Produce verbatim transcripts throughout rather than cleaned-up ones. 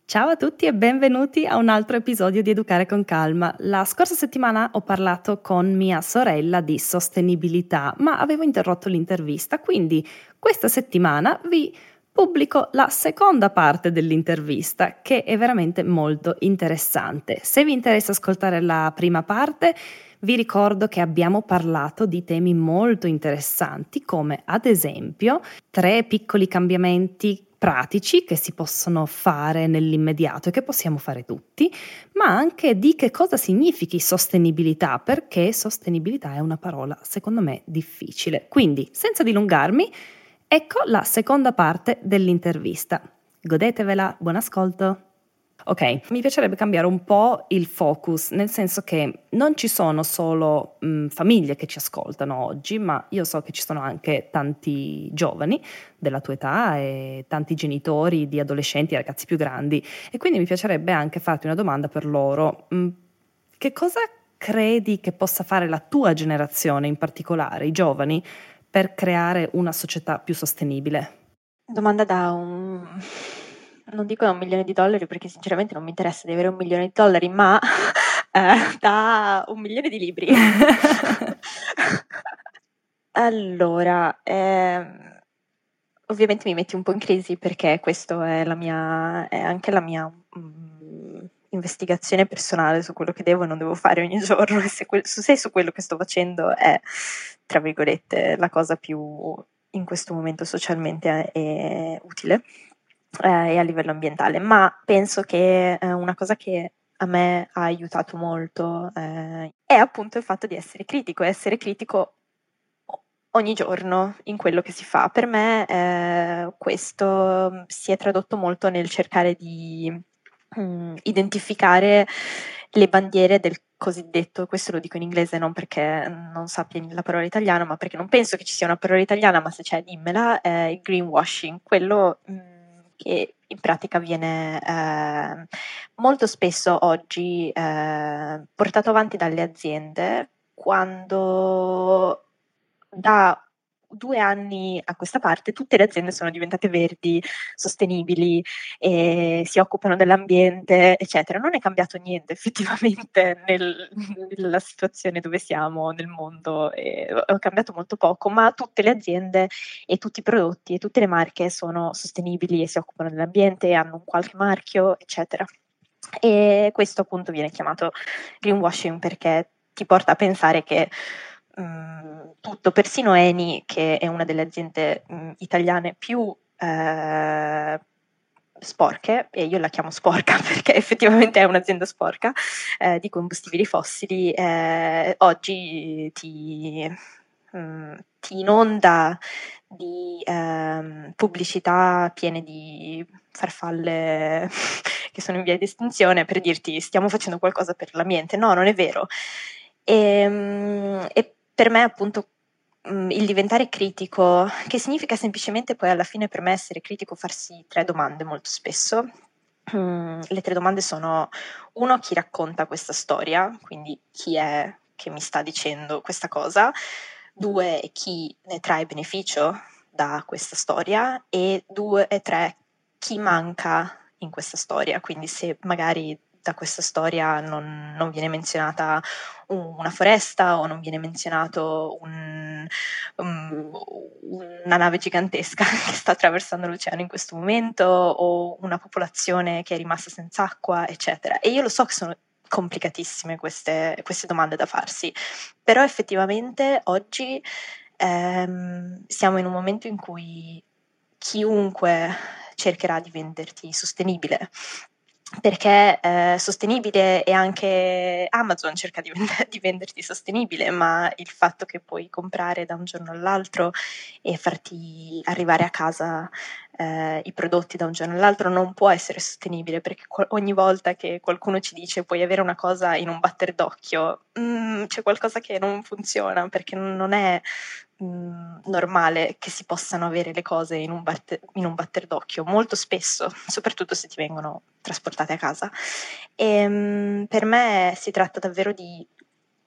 Ciao a tutti e benvenuti a un altro episodio di Educare con Calma. La scorsa settimana ho parlato con mia sorella di sostenibilità, ma avevo interrotto l'intervista, quindi questa settimana vi pubblico la seconda parte dell'intervista, che è veramente molto interessante. Se vi interessa ascoltare la prima parte, vi ricordo che abbiamo parlato di temi molto interessanti, come ad esempio tre piccoli cambiamenti pratici che si possono fare nell'immediato e che possiamo fare tutti, ma anche di che cosa significhi sostenibilità, perché sostenibilità è una parola secondo me difficile. Quindi, senza dilungarmi, ecco la seconda parte dell'intervista. Godetevela, buon ascolto! Ok, mi piacerebbe cambiare un po' il focus, nel senso che non ci sono solo mh, famiglie che ci ascoltano oggi, ma io so che ci sono anche tanti giovani della tua età e tanti genitori di adolescenti e ragazzi più grandi, e quindi mi piacerebbe anche farti una domanda per loro. Mh, che cosa credi che possa fare la tua generazione, in particolare i giovani, per creare una società più sostenibile? Domanda da un non dico da un milione di dollari perché sinceramente non mi interessa di avere un milione di dollari, ma eh, da un milione di libri. Allora, ehm, ovviamente mi metti un po' in crisi perché questo è la mia, è anche la mia mm, investigazione personale su quello che devo e non devo fare ogni giorno e se, que- su, se su quello che sto facendo è, tra virgolette, la cosa più in questo momento socialmente è utile eh, e a livello ambientale, ma penso che eh, una cosa che a me ha aiutato molto eh, è appunto il fatto di essere critico, essere critico ogni giorno in quello che si fa. Per me eh, questo si è tradotto molto nel cercare di mh, identificare le bandiere del cosiddetto, questo lo dico in inglese non perché non sappia la parola italiana, ma perché non penso che ci sia una parola italiana, ma se c'è dimmela, eh, il greenwashing, quello mh, che in pratica viene eh, molto spesso oggi eh, portato avanti dalle aziende quando da due anni a questa parte tutte le aziende sono diventate verdi, sostenibili, e si occupano dell'ambiente, eccetera. Non è cambiato niente effettivamente nel, nella situazione dove siamo nel mondo, è cambiato molto poco, ma tutte le aziende e tutti i prodotti e tutte le marche sono sostenibili e si occupano dell'ambiente, hanno un qualche marchio, eccetera. E questo appunto viene chiamato greenwashing perché ti porta a pensare che mh, tutto, persino Eni, che è una delle aziende mh, italiane più eh, sporche, e io la chiamo sporca perché effettivamente è un'azienda sporca eh, di combustibili fossili, eh, oggi ti, mh, ti inonda di ehm, pubblicità piene di farfalle che sono in via di estinzione per dirti stiamo facendo qualcosa per l'ambiente. No, non è vero. E, e per me appunto il diventare critico, che significa semplicemente poi alla fine per me essere critico farsi tre domande molto spesso. Mm, le tre domande sono: uno, chi racconta questa storia, quindi chi è che mi sta dicendo questa cosa; due, chi ne trae beneficio da questa storia; e due e tre, chi manca in questa storia, quindi se magari da questa storia non, non viene menzionata una foresta o non viene menzionato un, um, una nave gigantesca che sta attraversando l'oceano in questo momento o una popolazione che è rimasta senza acqua, eccetera. E io lo so che sono complicatissime queste, queste domande da farsi, però effettivamente oggi ehm, siamo in un momento in cui chiunque cercherà di venderti sostenibile, perché eh, sostenibile, e anche Amazon cerca di, vend- di venderti sostenibile, ma il fatto che puoi comprare da un giorno all'altro e farti arrivare a casa eh, i prodotti da un giorno all'altro non può essere sostenibile, perché qu- ogni volta che qualcuno ci dice puoi avere una cosa in un batter d'occhio, mm, c'è qualcosa che non funziona, perché non è mh, normale che si possano avere le cose in un, batter, in un batter d'occhio, molto spesso, soprattutto se ti vengono trasportate a casa. E, mh, per me si tratta davvero di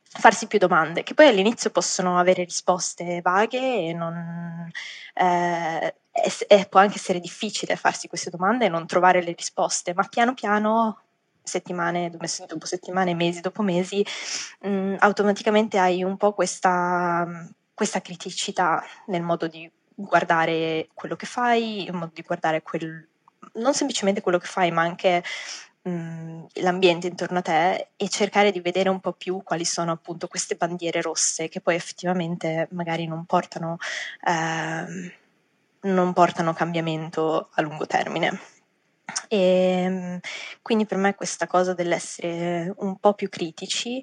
farsi più domande, che poi all'inizio possono avere risposte vaghe e non, eh, e, e può anche essere difficile farsi queste domande e non trovare le risposte, ma piano piano, settimane dopo settimane, mesi dopo mesi, mh, automaticamente hai un po' questa, questa criticità nel modo di guardare quello che fai, il modo di guardare quel, non semplicemente quello che fai, ma anche mh, l'ambiente intorno a te, e cercare di vedere un po' più quali sono appunto queste bandiere rosse che poi effettivamente magari non portano, ehm, non portano cambiamento a lungo termine. E quindi per me questa cosa dell'essere un po' più critici,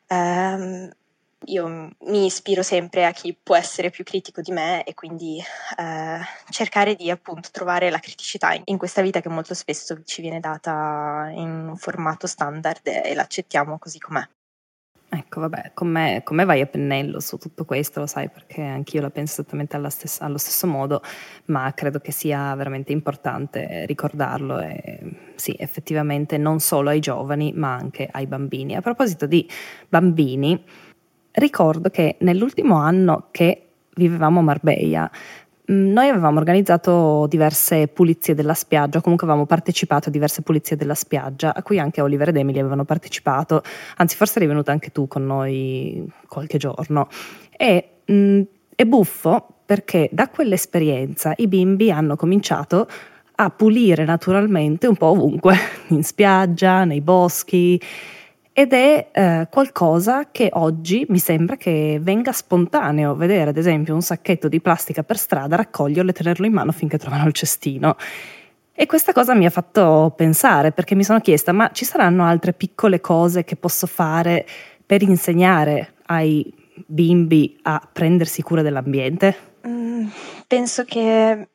ehm, io mi ispiro sempre a chi può essere più critico di me, e quindi eh, cercare di appunto trovare la criticità in questa vita che molto spesso ci viene data in un formato standard e l'accettiamo così com'è. Ecco, vabbè, con me, con me vai a pennello su tutto questo, lo sai, perché anch'io la penso esattamente alla stessa, allo stesso modo, ma credo che sia veramente importante ricordarlo, e sì, effettivamente non solo ai giovani, ma anche ai bambini. A proposito di bambini, ricordo che nell'ultimo anno che vivevamo a Marbella, noi avevamo organizzato diverse pulizie della spiaggia, comunque avevamo partecipato a diverse pulizie della spiaggia, a cui anche Oliver ed Emily avevano partecipato, anzi forse eri venuta anche tu con noi qualche giorno. E mh, è buffo perché da quell'esperienza i bimbi hanno cominciato a pulire naturalmente un po' ovunque, in spiaggia, nei boschi, ed è eh, qualcosa che oggi mi sembra che venga spontaneo vedere, ad esempio, un sacchetto di plastica per strada, raccoglierlo e tenerlo in mano finché trovano il cestino. E questa cosa mi ha fatto pensare, perché mi sono chiesta, ma ci saranno altre piccole cose che posso fare per insegnare ai bimbi a prendersi cura dell'ambiente? Mm, penso che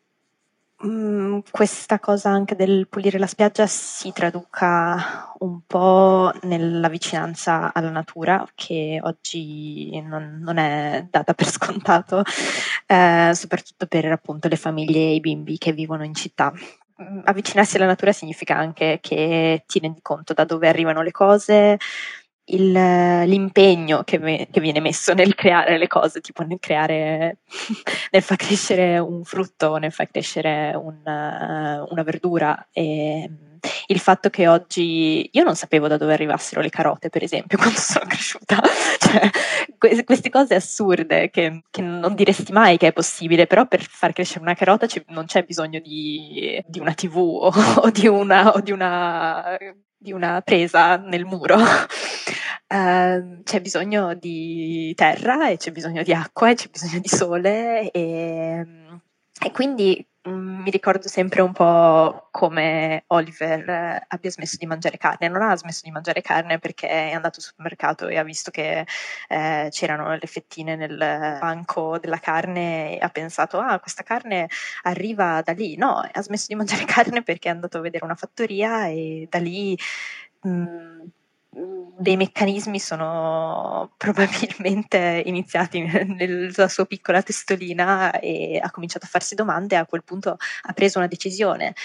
Mm, questa cosa anche del pulire la spiaggia si traduca un po' nella vicinanza alla natura, che oggi non, non è data per scontato, eh, soprattutto per appunto le famiglie e i bimbi che vivono in città. Mm, avvicinarsi alla natura significa anche che ti rendi conto da dove arrivano le cose, il, l'impegno che, me, che viene messo nel creare le cose, tipo nel creare, nel far crescere un frutto, nel far crescere un, uh, una verdura, e il fatto che oggi io non sapevo da dove arrivassero le carote, per esempio, quando sono cresciuta, cioè, que- queste cose assurde che, che non diresti mai che è possibile, però per far crescere una carota c- non c'è bisogno di, di una tivù o, o di una, o di una di una presa nel muro. Uh, c'è bisogno di terra e c'è bisogno di acqua e c'è bisogno di sole, e, e quindi um, mi ricordo sempre un po' come Oliver eh, abbia smesso di mangiare carne. Non ha smesso di mangiare carne perché è andato al supermercato e ha visto che eh, c'erano le fettine nel banco della carne e ha pensato, ah, questa carne arriva da lì. No, ha smesso di mangiare carne perché è andato a vedere una fattoria, e da lì mh, dei meccanismi sono probabilmente iniziati nella sua piccola testolina, e ha cominciato a farsi domande, e a quel punto ha preso una decisione.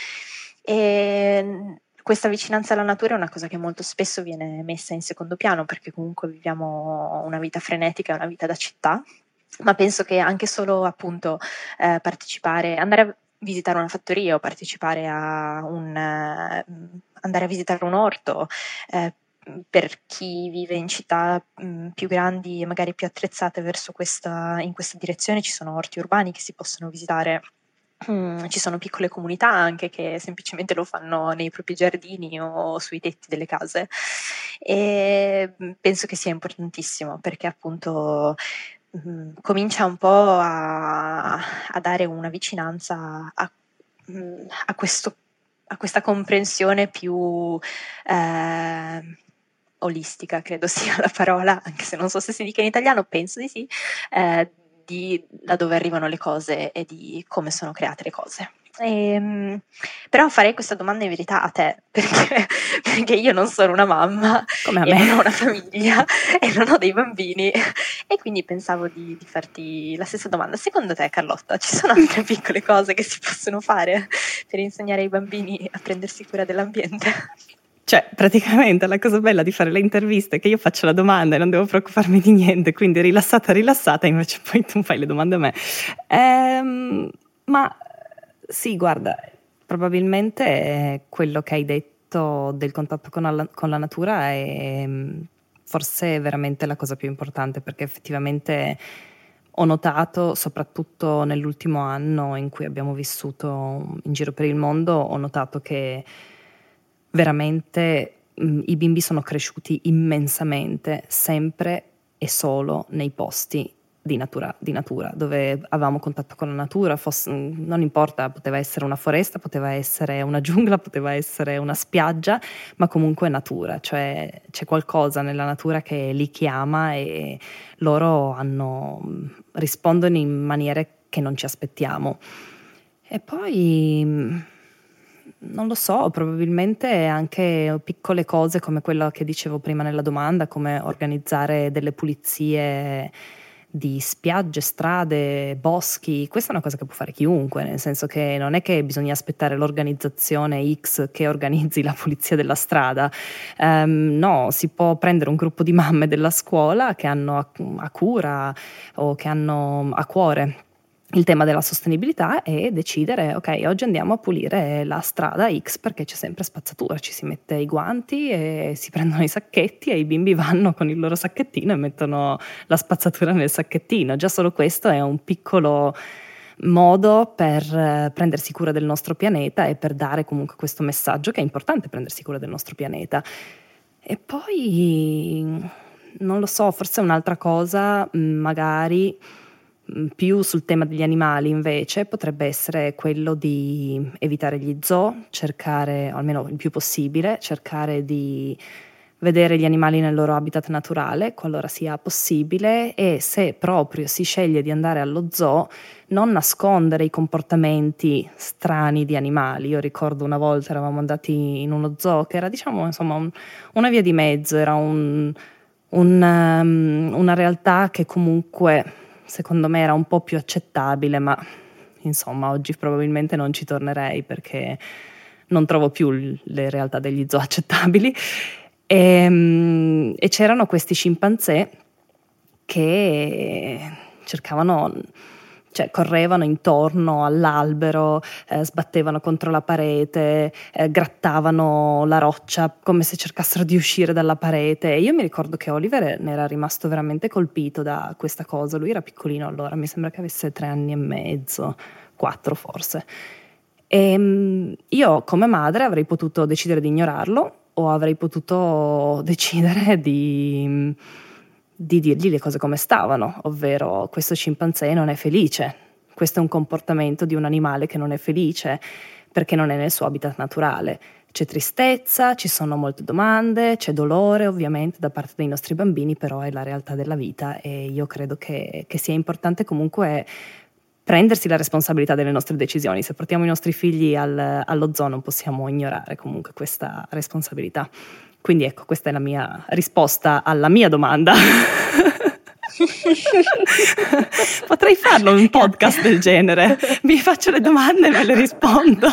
E questa vicinanza alla natura è una cosa che molto spesso viene messa in secondo piano, perché comunque viviamo una vita frenetica, una vita da città, ma penso che anche solo appunto eh, partecipare, andare a visitare una fattoria o partecipare a un eh, andare a visitare un orto, eh, per chi vive in città mh, più grandi e magari più attrezzate verso questa, in questa direzione, ci sono orti urbani che si possono visitare. Mm, ci sono piccole comunità anche che semplicemente lo fanno nei propri giardini o sui tetti delle case, e penso che sia importantissimo perché appunto mh, comincia un po' a, a dare una vicinanza a, mh, a, questo, a questa comprensione più eh, olistica, credo sia la parola, anche se non so se si dica in italiano, penso di sì, eh, di da dove arrivano le cose e di come sono create le cose. E, però farei questa domanda in verità a te, perché, perché io non sono una mamma Come a e me. non ho una famiglia e non ho dei bambini, e quindi pensavo di, di farti la stessa domanda. Secondo te, Carlotta, ci sono altre piccole cose che si possono fare per insegnare ai bambini a prendersi cura dell'ambiente? Cioè, praticamente la cosa bella di fare le interviste è che io faccio la domanda e non devo preoccuparmi di niente, quindi rilassata, rilassata, invece poi tu fai le domande a me. Ehm, ma sì, guarda, probabilmente quello che hai detto del contatto con la, con la natura è forse veramente la cosa più importante, perché effettivamente ho notato, soprattutto nell'ultimo anno in cui abbiamo vissuto in giro per il mondo, ho notato che veramente mh, i bimbi sono cresciuti immensamente, sempre e solo nei posti di natura, di natura, dove avevamo contatto con la natura, fosse, non importa, poteva essere una foresta, poteva essere una giungla, poteva essere una spiaggia, ma comunque natura, cioè c'è qualcosa nella natura che li chiama e loro hanno, rispondono in maniere che non ci aspettiamo. E poi non lo so, probabilmente anche piccole cose come quella che dicevo prima nella domanda, come organizzare delle pulizie di spiagge, strade, boschi. Questa è una cosa che può fare chiunque, nel senso che non è che bisogna aspettare l'organizzazione X che organizzi la pulizia della strada. Um, no, si può prendere un gruppo di mamme della scuola che hanno a, a cura o che hanno a cuore il tema della sostenibilità e decidere, ok, oggi andiamo a pulire la strada X perché c'è sempre spazzatura, ci si mette i guanti e si prendono i sacchetti e i bimbi vanno con il loro sacchettino e mettono la spazzatura nel sacchettino. Già solo questo è un piccolo modo per eh, prendersi cura del nostro pianeta e per dare comunque questo messaggio che è importante prendersi cura del nostro pianeta. E poi, non lo so, forse un'altra cosa, magari più sul tema degli animali invece potrebbe essere quello di evitare gli zoo, cercare, o almeno il più possibile, cercare di vedere gli animali nel loro habitat naturale, qualora sia possibile, e se proprio si sceglie di andare allo zoo, non nascondere i comportamenti strani di animali. Io ricordo una volta eravamo andati in uno zoo che era, diciamo, insomma, un, una via di mezzo, era un, un, um, una realtà che comunque secondo me era un po' più accettabile, ma insomma oggi probabilmente non ci tornerei perché non trovo più le realtà degli zoo accettabili. E, e c'erano questi scimpanzé che cercavano, cioè correvano intorno all'albero, eh, sbattevano contro la parete, eh, grattavano la roccia come se cercassero di uscire dalla parete. E io mi ricordo che Oliver ne era rimasto veramente colpito da questa cosa. Lui era piccolino allora, mi sembra che avesse tre anni e mezzo, quattro forse. E io come madre avrei potuto decidere di ignorarlo o avrei potuto decidere di... di dirgli le cose come stavano, ovvero questo scimpanzé non è felice, questo è un comportamento di un animale che non è felice perché non è nel suo habitat naturale. C'è tristezza, ci sono molte domande, c'è dolore ovviamente da parte dei nostri bambini, però è la realtà della vita e io credo che, che sia importante comunque prendersi la responsabilità delle nostre decisioni. Se portiamo i nostri figli al, allo zoo non possiamo ignorare comunque questa responsabilità. Quindi ecco, questa è la mia risposta alla mia domanda. Potrei farlo un podcast del genere. Mi faccio le domande e me le rispondo.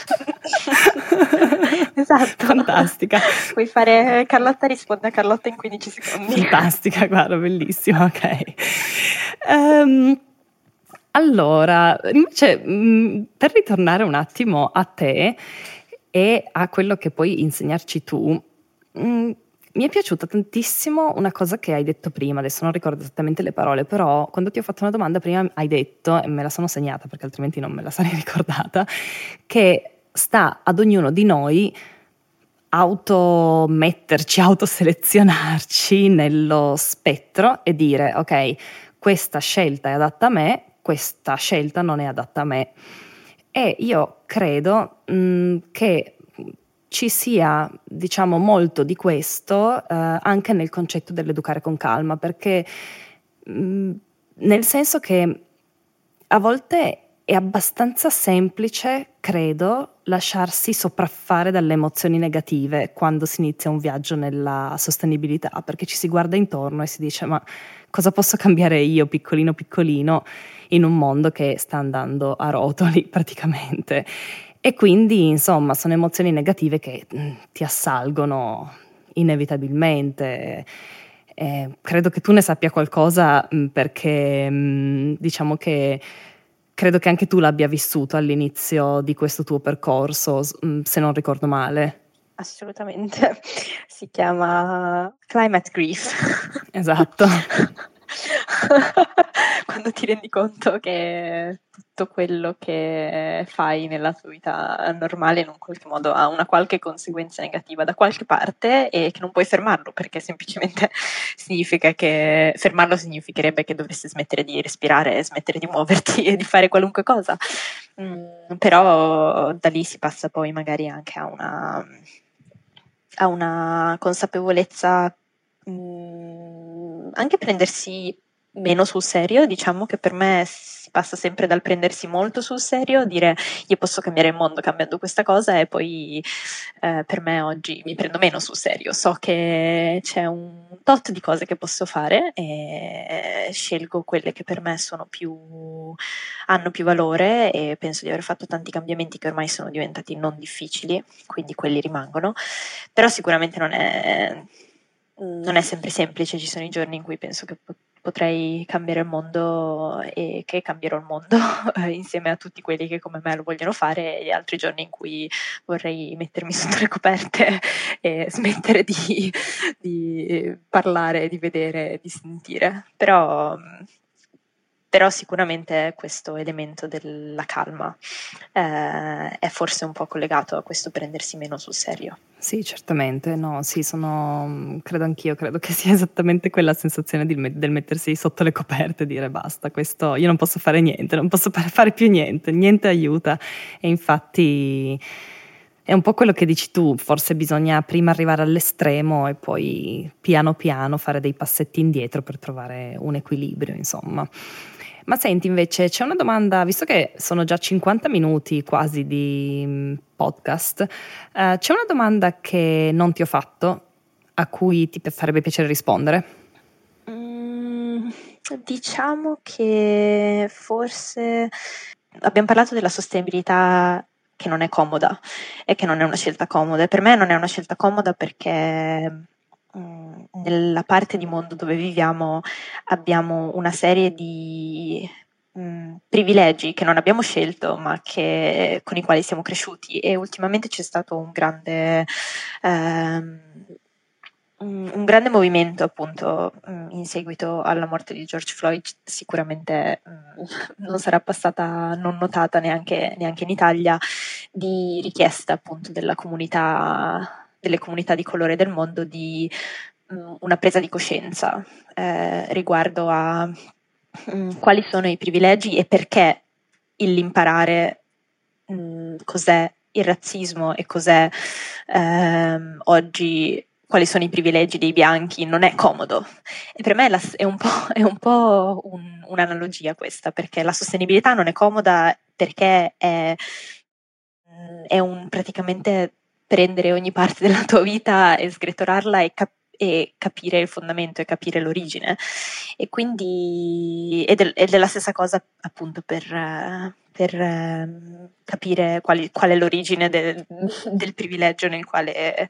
Esatto. Fantastica. Puoi fare Carlotta risponde a Carlotta in quindici secondi. Fantastica, guarda, bellissimo, ok. Um, allora, invece, mh, per ritornare un attimo a te e a quello che puoi insegnarci tu, Mm, mi è piaciuta tantissimo una cosa che hai detto prima, adesso non ricordo esattamente le parole, però quando ti ho fatto una domanda prima hai detto, e me la sono segnata perché altrimenti non me la sarei ricordata, che sta ad ognuno di noi autometterci, autoselezionarci nello spettro e dire ok, questa scelta è adatta a me, questa scelta non è adatta a me. E io credo mh, che ci sia, diciamo, molto di questo eh, anche nel concetto dell'educare con calma, perché mh, nel senso che a volte è abbastanza semplice, credo, lasciarsi sopraffare dalle emozioni negative quando si inizia un viaggio nella sostenibilità, perché ci si guarda intorno e si dice ma cosa posso cambiare io, piccolino piccolino, in un mondo che sta andando a rotoli praticamente. e quindi insomma sono emozioni negative che mh, ti assalgono inevitabilmente. Eh, credo che tu ne sappia qualcosa mh, perché mh, diciamo che credo che anche tu l'abbia vissuto all'inizio di questo tuo percorso, s- mh, se non ricordo male. Assolutamente. Si chiama climate grief. Esatto. Quando ti rendi conto che tutto quello che fai nella tua vita normale in un qualche modo ha una qualche conseguenza negativa da qualche parte e che non puoi fermarlo perché semplicemente significa che fermarlo significherebbe che dovresti smettere di respirare, smettere di muoverti e di fare qualunque cosa. Mm, però da lì si passa poi magari anche a una a una consapevolezza, mh, anche prendersi meno sul serio. Diciamo che per me si passa sempre dal prendersi molto sul serio, dire io posso cambiare il mondo cambiando questa cosa, e poi eh, per me oggi mi prendo meno sul serio, so che c'è un tot di cose che posso fare e scelgo quelle che per me sono più, hanno più valore, e penso di aver fatto tanti cambiamenti che ormai sono diventati non difficili, quindi quelli rimangono. Però sicuramente non è, non è sempre semplice, ci sono i giorni in cui penso che po- potrei cambiare il mondo e che cambierò il mondo insieme a tutti quelli che come me lo vogliono fare, e altri giorni in cui vorrei mettermi sotto le coperte e smettere di, di parlare, di vedere, di sentire. Però però sicuramente questo elemento della calma eh, è forse un po' collegato a questo prendersi meno sul serio. Sì, certamente, no, sì, sono, credo anch'io, credo che sia esattamente quella sensazione di, del mettersi sotto le coperte e dire basta, questo io non posso fare niente, non posso fare più niente, niente aiuta. E infatti è un po' quello che dici tu, forse bisogna prima arrivare all'estremo e poi piano piano fare dei passetti indietro per trovare un equilibrio, insomma. Ma senti, invece, c'è una domanda, visto che sono già cinquanta minuti quasi di mm, podcast, eh, c'è una domanda che non ti ho fatto, a cui ti farebbe piacere rispondere? Mm, diciamo che forse abbiamo parlato della sostenibilità che non è comoda e che non è una scelta comoda. E per me non è una scelta comoda perché mm, nella parte di mondo dove viviamo abbiamo una serie di mm, privilegi che non abbiamo scelto, ma che, con i quali siamo cresciuti, e ultimamente c'è stato un grande ehm, un, un grande movimento, appunto, mm, in seguito alla morte di George Floyd. Sicuramente mm, non sarà passata non notata neanche, neanche in Italia, di richiesta appunto della comunità, delle comunità di colore del mondo, di mm, una presa di coscienza eh, riguardo a mm, quali sono i privilegi e perché l'imparare mm, cos'è il razzismo e cos'è ehm, oggi, quali sono i privilegi dei bianchi, non è comodo. E per me è, la- è un po', è un po' un- un'analogia questa, perché la sostenibilità non è comoda perché è, mm, è un praticamente prendere ogni parte della tua vita e sgretollarla e, cap- e capire il fondamento e capire l'origine. E quindi ed è, ed è la stessa cosa appunto per, eh, per ehm, capire quali- qual è l'origine del, del privilegio nel quale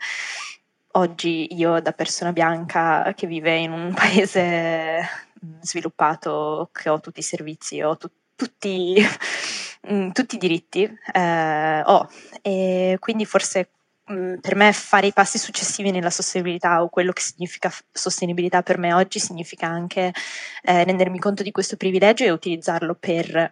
oggi io, da persona bianca che vive in un paese mm, sviluppato, che ho tutti i servizi, ho tu- tutti, mm, tutti i diritti, eh, ho. E quindi forse mm, per me fare i passi successivi nella sostenibilità, o quello che significa f- sostenibilità per me oggi, significa anche eh, rendermi conto di questo privilegio e utilizzarlo per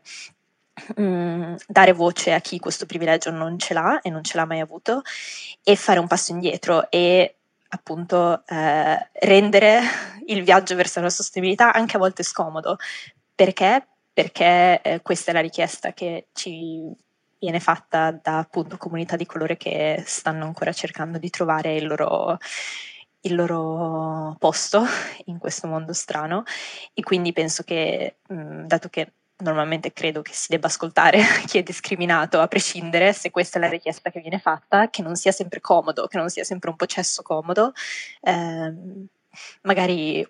mm, dare voce a chi questo privilegio non ce l'ha e non ce l'ha mai avuto, e fare un passo indietro e appunto eh, rendere il viaggio verso la sostenibilità anche a volte scomodo. Perché? Perché eh, questa è la richiesta che ci viene fatta da appunto comunità di colore che stanno ancora cercando di trovare il loro, il loro posto in questo mondo strano. E quindi penso che, mh, dato che normalmente credo che si debba ascoltare chi è discriminato, a prescindere, se questa è la richiesta che viene fatta, che non sia sempre comodo, che non sia sempre un processo comodo, ehm, magari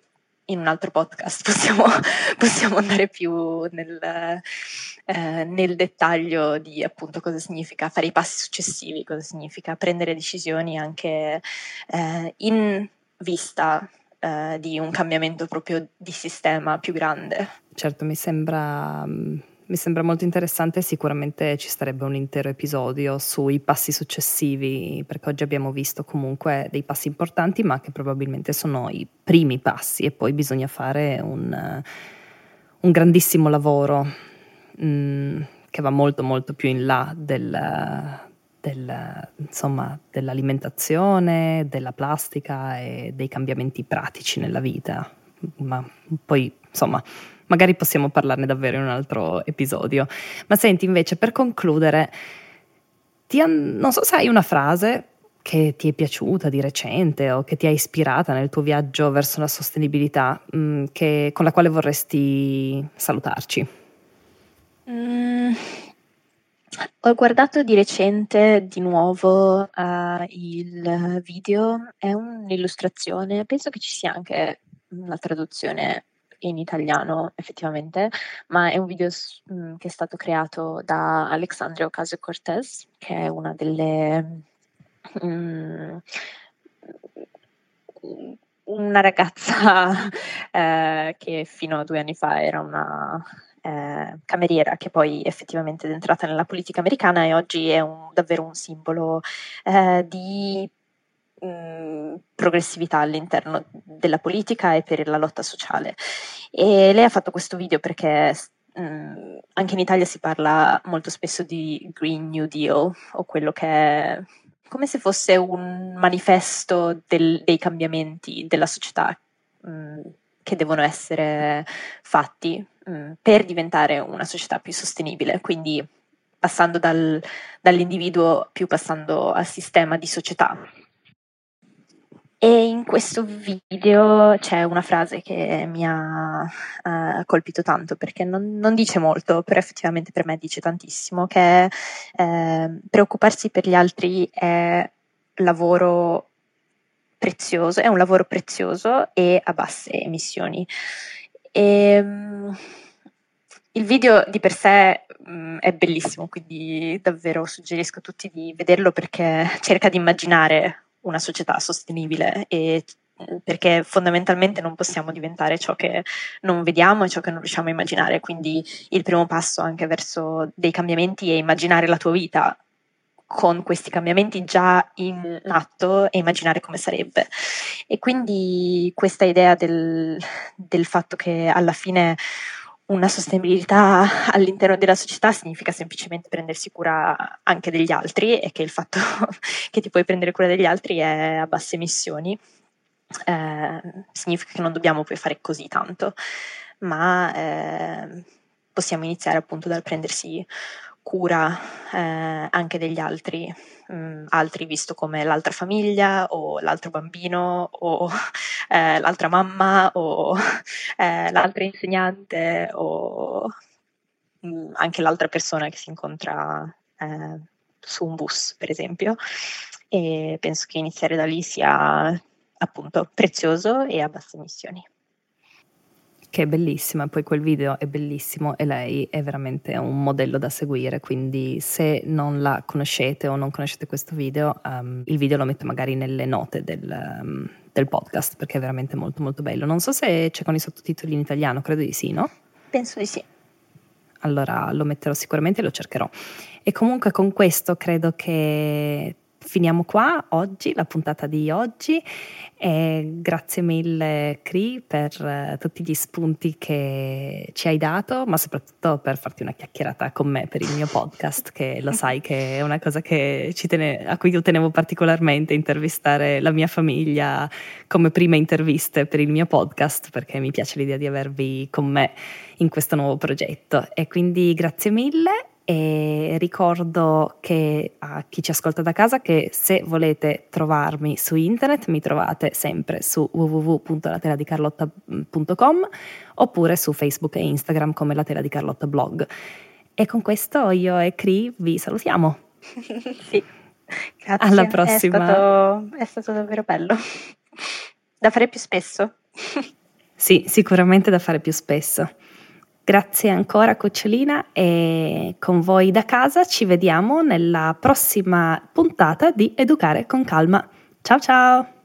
in un altro podcast possiamo, possiamo andare più nel, eh, nel dettaglio di appunto cosa significa fare i passi successivi, cosa significa prendere decisioni anche eh, in vista eh, di un cambiamento proprio di sistema più grande. Certo, mi sembra, mi sembra molto interessante, sicuramente ci sarebbe un intero episodio sui passi successivi, perché oggi abbiamo visto comunque dei passi importanti, ma che probabilmente sono i primi passi e poi bisogna fare un, un grandissimo lavoro mh, che va molto molto più in là del, del, insomma, dell'alimentazione, della plastica e dei cambiamenti pratici nella vita. Ma poi, insomma, magari possiamo parlarne davvero in un altro episodio. Ma senti, invece, per concludere, ti han- non so se hai una frase che ti è piaciuta di recente o che ti ha ispirata nel tuo viaggio verso la sostenibilità, mh, che- con la quale vorresti salutarci. Mm, ho guardato di recente di nuovo eh, il video, è un'illustrazione, penso che ci sia anche una traduzione in italiano effettivamente, ma è un video s- mm, che è stato creato da Alexandria Ocasio-Cortez, che è una delle... mm, una ragazza eh, che fino a due anni fa era una eh, cameriera, che poi effettivamente è entrata nella politica americana e oggi è un- davvero un simbolo eh, di mh, progressività all'interno della politica e per la lotta sociale. E lei ha fatto questo video perché mh, anche in Italia si parla molto spesso di Green New Deal, o quello che è come se fosse un manifesto del- dei cambiamenti della società mh, che devono essere fatti mh, per diventare una società più sostenibile, quindi passando dal- dall'individuo più passando al sistema di società. E in questo video c'è una frase che mi ha eh, colpito tanto perché non, non dice molto, però effettivamente per me dice tantissimo, che è eh, preoccuparsi per gli altri è lavoro prezioso, è un lavoro prezioso e a basse emissioni. E, mm, il video di per sé mm, è bellissimo, quindi davvero suggerisco a tutti di vederlo perché cerca di immaginare una società sostenibile e perché fondamentalmente non possiamo diventare ciò che non vediamo e ciò che non riusciamo a immaginare, quindi il primo passo anche verso dei cambiamenti è immaginare la tua vita con questi cambiamenti già in atto e immaginare come sarebbe. E quindi questa idea del, del fatto che alla fine una sostenibilità all'interno della società significa semplicemente prendersi cura anche degli altri e che il fatto che ti puoi prendere cura degli altri è a basse emissioni. Eh, significa che non dobbiamo poi fare così tanto, ma eh, possiamo iniziare appunto dal prendersi cura eh, anche degli altri, mh, altri visto come l'altra famiglia o l'altro bambino o eh, l'altra mamma o eh, l'altra insegnante o mh, anche l'altra persona che si incontra eh, su un bus, per esempio. E penso che iniziare da lì sia appunto prezioso e a basse emissioni. Che è bellissima, poi quel video è bellissimo e lei è veramente un modello da seguire, quindi se non la conoscete o non conoscete questo video, um, il video lo metto magari nelle note del, um, del podcast perché è veramente molto molto bello. Non so se c'è con i sottotitoli in italiano, credo di sì, no? Penso di sì. Allora lo metterò sicuramente e lo cercherò. E comunque con questo credo che finiamo qua oggi, la puntata di oggi. E grazie mille Cri per eh, tutti gli spunti che ci hai dato, ma soprattutto per farti una chiacchierata con me per il mio podcast, che lo sai che è una cosa che ci tene- a cui io tenevo particolarmente, intervistare la mia famiglia come prime interviste per il mio podcast, perché mi piace l'idea di avervi con me in questo nuovo progetto. E quindi grazie mille. E ricordo che a chi ci ascolta da casa che se volete trovarmi su internet mi trovate sempre su w w w punto la tela di carlotta punto com oppure su Facebook e Instagram come La Tela di Carlotta Blog. E con questo io e Cri vi salutiamo. Sì, grazie. Alla prossima. È stato, è stato davvero bello. Da fare più spesso. Sì, sicuramente da fare più spesso. Grazie ancora cucciolina e con voi da casa ci vediamo nella prossima puntata di Educare con Calma. Ciao ciao!